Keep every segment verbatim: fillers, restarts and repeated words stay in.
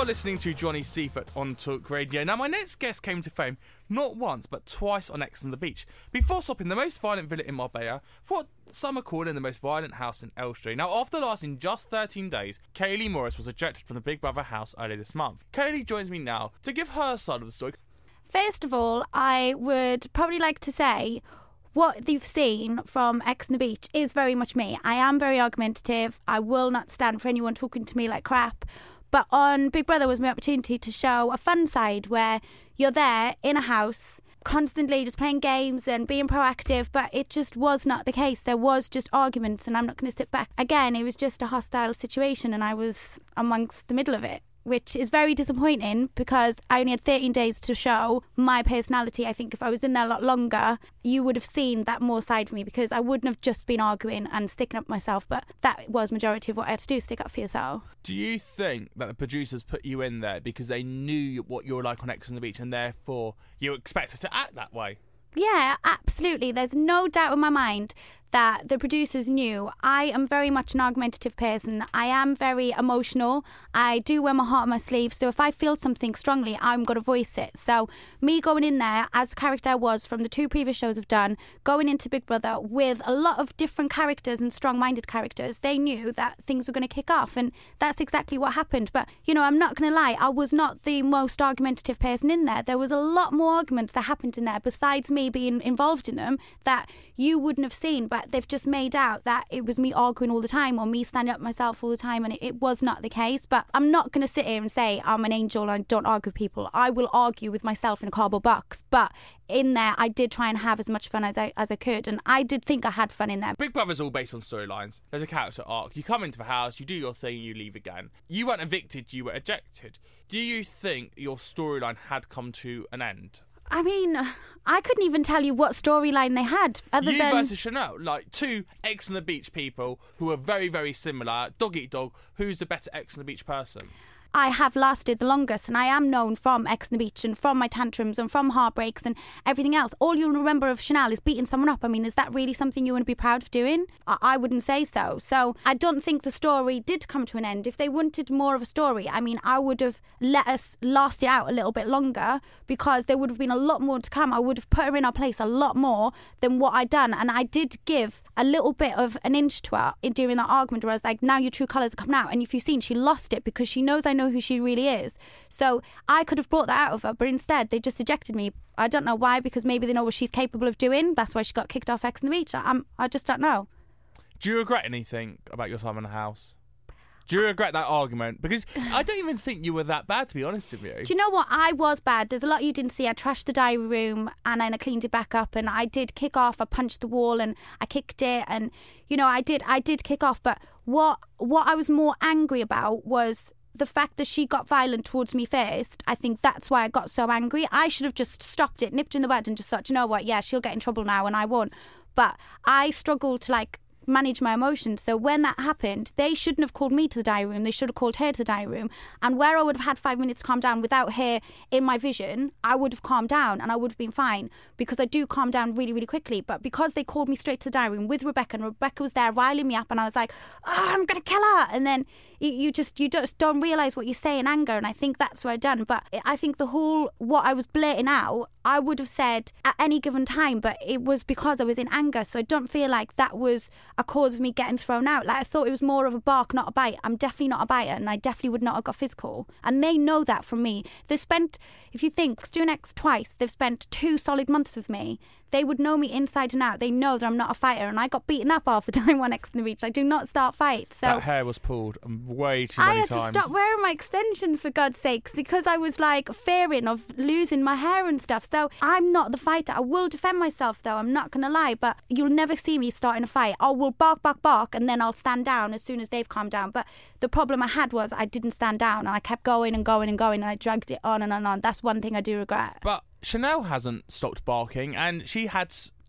You're listening to Johnny Seafoot on Talk Radio. Now, my next guest came to fame not once, but twice on Ex on the Beach. Before stopping the most violent villa in Marbella for what some are calling the most violent house in Elstree. Now, after lasting just thirteen days, Kaylee Morris was ejected from the Big Brother house earlier this month. Kaylee joins me now to give her side of the story. First of all, I would probably like to say what you've seen from Ex on the Beach is very much me. I am very argumentative. I will not stand for anyone talking to me like crap. But on Big Brother was my opportunity to show a fun side where you're there in a house constantly just playing games and being proactive, but it just was not the case. There was just arguments, and I'm not going to sit back. Again, it was just a hostile situation, and I was amongst the middle of it, which is very disappointing because I only had thirteen days to show my personality. I think if I was in there a lot longer, you would have seen that more side of me, because I wouldn't have just been arguing and sticking up for myself, but that was majority of what I had to do, stick up for yourself. Do you think that the producers put you in there because they knew what you were like on Ex on the Beach and therefore you expected to act that way? Yeah, absolutely. There's no doubt in my mind that the producers knew. I am very much an argumentative person. I am very emotional. I do wear my heart on my sleeve. So if I feel something strongly, I'm going to voice it. So me going in there as the character I was from the two previous shows I've done, going into Big Brother with a lot of different characters and strong-minded characters, they knew that things were going to kick off. And that's exactly what happened. But, you know, I'm not going to lie. I was not the most argumentative person in there. There was a lot more arguments that happened in there besides me being involved in them that you wouldn't have seen, but they've just made out that it was me arguing all the time or me standing up myself all the time, and it, it was not the case. But I'm not going to sit here and say I'm an angel and I don't argue with people. I will argue with myself in a cardboard box, but in there I did try and have as much fun as I, as I could, and I did think I had fun in there. Big Brother's all based on storylines. There's a character arc. You come into the house, you do your thing, you leave again. You weren't evicted, you were ejected. Do you think your storyline had come to an end? I mean, I couldn't even tell you what storyline they had other you than... You versus Chanel, like two Ex on the Beach people who are very, very similar. Dog eat dog. Who's the better Ex on the Beach person? I have lasted the longest, and I am known from Ex on the Beach and from my tantrums and from heartbreaks and everything else. All you'll remember of Chanel is beating someone up. I mean, is that really something you want to be proud of doing? I, I wouldn't say so. So I don't think the story did come to an end. If they wanted more of a story, I mean, I would have let us last it out a little bit longer, because there would have been a lot more to come. I would have put her in our place a lot more than what I'd done. And I did give a little bit of an inch to her during that argument where I was like, now your true colours are coming out. And if you've seen, she lost it because she knows I know who she really is. So I could have brought that out of her, but instead they just ejected me. I don't know why, because maybe they know what she's capable of doing. That's why she got kicked off Ex on the Beach. I, I'm, I just don't know. Do you regret anything about your time in the house? Do you regret that argument? Because I don't even think you were that bad, to be honest with you. Do you know what? I was bad. There's a lot you didn't see. I trashed the diary room and then I cleaned it back up, and I did kick off. I punched the wall and I kicked it, and you know, I did I did kick off. But what what I was more angry about was the fact that she got violent towards me first. I think that's why I got so angry. I should have just stopped it, nipped in the bud, and just thought, you know what, yeah, she'll get in trouble now and I won't. But I struggled to like manage my emotions. So when that happened, they shouldn't have called me to the diary room. They should have called her to the diary room. And where I would have had five minutes to calm down without her in my vision, I would have calmed down and I would have been fine, because I do calm down really, really quickly. But because they called me straight to the diary room with Rebecca, and Rebecca was there riling me up, and I was like, oh, I'm going to kill her. And then you just you just don't realise what you say in anger, and I think that's what I've done. But I think the whole, what I was blurting out, I would have said at any given time, but it was because I was in anger. So I don't feel like that was a cause of me getting thrown out. Like, I thought it was more of a bark, not a bite. I'm definitely not a biter, and I definitely would not have got physical. And they know that from me. They've spent, if you think, doing Ex twice, they've spent two solid months with me. They would know me inside and out. They know that I'm not a fighter, and I got beaten up half the time on Ex on the Beach. I do not start fights. So that hair was pulled way too many I had times. to stop wearing my extensions, for God's sakes, because I was like fearing of losing my hair and stuff. So I'm not the fighter. I will defend myself, though. I'm not going to lie, but you'll never see me starting a fight. I will bark, bark, bark, and then I'll stand down as soon as they've calmed down. But the problem I had was I didn't stand down, and I kept going and going and going, and I dragged it on and on and on. That's one thing I do regret. But Chanel hasn't stopped barking, and she had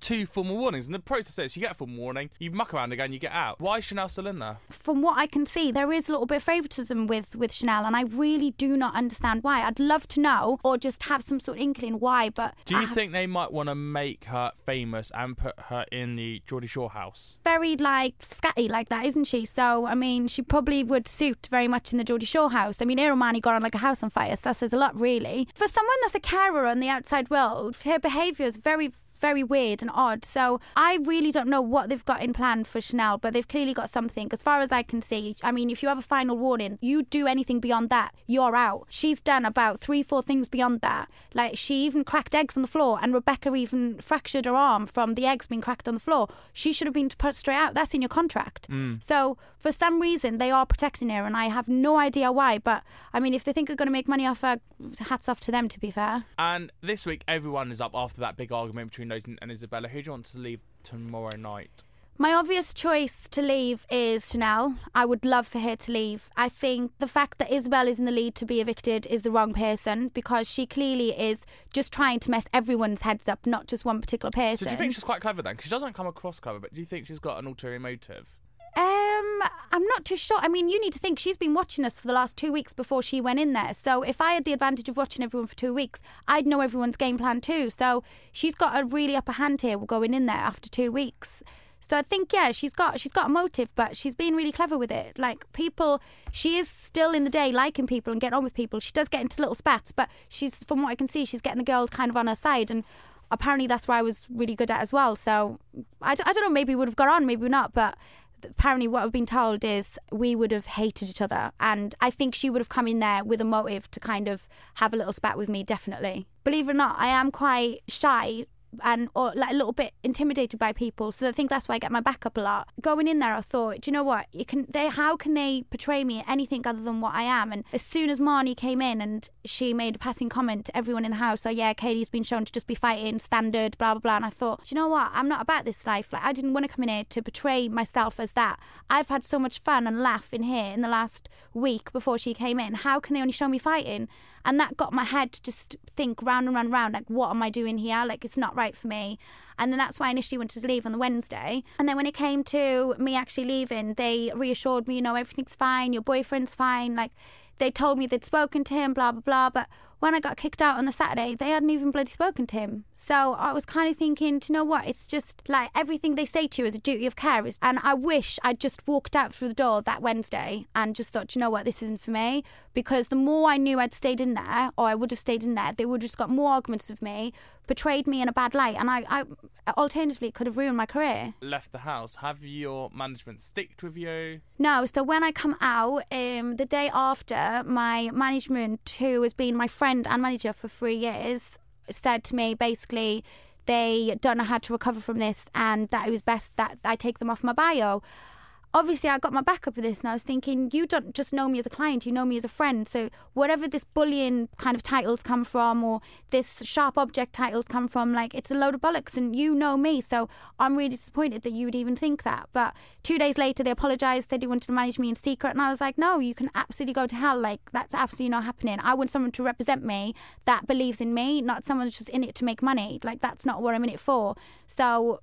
two formal warnings. And the process is you get a formal warning, you muck around again, you get out. Why is Chanel still in there? From what I can see, there is a little bit of favouritism with, with Chanel, and I really do not understand why. I'd love to know, or just have some sort of inkling why, but... Do you I think they might want to make her famous and put her in the Geordie Shore house? Very, like, scatty like that, isn't she? So, I mean, she probably would suit very much in the Geordie Shore house. I mean, Iromani got on like a house on fire, so that says a lot, really. For someone that's a carer in the outside world, her behaviour is very... very weird and odd. So I really don't know what they've got in plan for Chanel, but they've clearly got something. As far as I can see, I mean, if you have a final warning, you do anything beyond that, you're out. She's done about three, four things beyond that. Like, she even cracked eggs on the floor, and Rebecca even fractured her arm from the eggs being cracked on the floor. She should have been put straight out. That's in your contract. Mm. So for some reason, they are protecting her, and I have no idea why. But I mean, if they think they're going to make money off her, hats off to them, to be fair. And this week, everyone is up after that big argument between Nathan and Isabella. Who do you want to leave tomorrow night? My obvious choice to leave is Chanel. I would love for her to leave. I think the fact that Isabel is in the lead to be evicted is the wrong person, because she clearly is just trying to mess everyone's heads up, not just one particular person. So do you think she's quite clever then? Because she doesn't come across clever, but do you think she's got an ulterior motive? Um, I'm not too sure. I mean, you need to think she's been watching us for the last two weeks before she went in there. So if I had the advantage of watching everyone for two weeks, I'd know everyone's game plan too. So she's got a really upper hand here going in there after two weeks. So I think, yeah, she's got she's got a motive, but she's been really clever with it. Like, people, she is still in the day liking people and getting on with people. She does get into little spats, but she's, from what I can see, she's getting the girls kind of on her side. And apparently that's where I was really good at as well. So I, I don't know, maybe we would have got on, maybe not, but apparently what I've been told is we would have hated each other, and I think she would have come in there with a motive to kind of have a little spat with me, definitely. Believe it or not, I am quite shy and or like a little bit intimidated by people, so I think that's why I get my back up a lot. Going in there, I thought, do you know what, you can they how can they portray me anything other than what I am? And as soon as Marnie came in and she made a passing comment to everyone in the house, so yeah, Katie's been shown to just be fighting standard, blah blah blah, and I thought, do you know what, I'm not about this life. Like, I didn't want to come in here to portray myself as that. I've had so much fun and laugh in here in the last week before she came in. How can they only show me fighting? And that got my head to just think round and round and round, like, what am I doing here? Like, it's not right for me. And then that's why I initially wanted to leave on the Wednesday. And then when it came to me actually leaving, they reassured me, you know, everything's fine, your boyfriend's fine. Like, they told me they'd spoken to him, blah, blah, blah. But when I got kicked out on the Saturday, they hadn't even bloody spoken to him. So I was kind of thinking, do you know what? It's just like everything they say to you is a duty of care. And I wish I'd just walked out through the door that Wednesday and just thought, do you know what? This isn't for me. Because the more I knew I'd stayed in there, or I would have stayed in there, they would have just got more arguments with me, portrayed me in a bad light. And I, I alternatively, could have ruined my career. Left the house. Have your management sticked with you? No. So when I come out, um, the day after, my management, who has been my friend and manager for three years, said to me basically they don't know how to recover from this and that it was best that I take them off my bio. Obviously, I got my back up with this, and I was thinking, you don't just know me as a client, you know me as a friend. So whatever this bullying kind of titles come from, or this sharp object titles come from, like, it's a load of bollocks, and you know me. So I'm really disappointed that you would even think that. But two days later, they apologised, said they wanted to manage me in secret, and I was like, no, you can absolutely go to hell. Like, that's absolutely not happening. I want someone to represent me that believes in me, not someone who's just in it to make money. Like, that's not what I'm in it for. So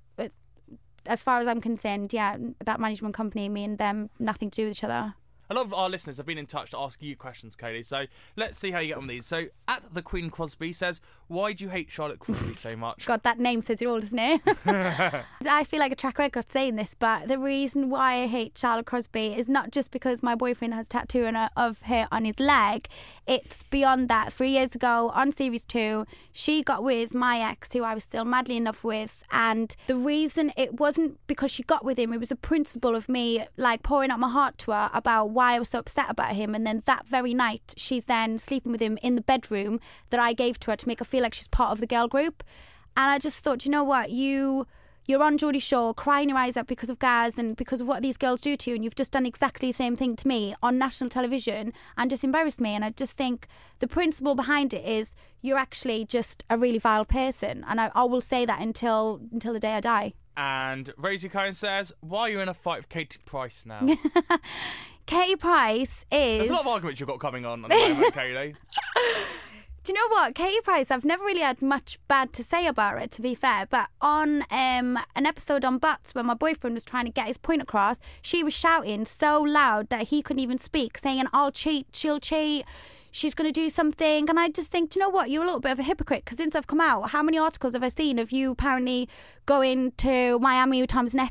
as far as I'm concerned, yeah, that management company, me and them, nothing to do with each other. A lot of our listeners have been in touch to ask you questions, Kaylee, so let's see how you get on with these. So, at the Queen Crosby says, why do you hate Charlotte Crosby so much? God, that name says it all, doesn't it? I feel like a track record saying this, but the reason why I hate Charlotte Crosby is not just because my boyfriend has a tattoo of her on his leg. It's beyond that. Three years ago, on Series two, she got with my ex, who I was still madly in love with, and the reason it wasn't because she got with him, it was the principle of me, like, pouring out my heart to her about why I was so upset about him. And then that very night, she's then sleeping with him in the bedroom that I gave to her to make her feel like she's part of the girl group. And I just thought, you know what, you you're on Geordie Shore crying your eyes out because of Gaz and because of what these girls do to you, and you've just done exactly the same thing to me on national television and just embarrassed me. And I just think the principle behind it is you're actually just a really vile person, and I, I will say that until until the day I die. And Rosie Cohen says, why are you in a fight with Katie Price now? Katie Price is... There's a lot of arguments you've got coming on at the moment, Kaylee. Do you know what? Katie Price, I've never really had much bad to say about her, to be fair. But on um, an episode on Butts, when my boyfriend was trying to get his point across, she was shouting so loud that he couldn't even speak, saying, I'll cheat, she'll cheat, she's going to do something. And I just think, do you know what? You're a little bit of a hypocrite, because since I've come out, how many articles have I seen of you apparently going to Miami with Tom's net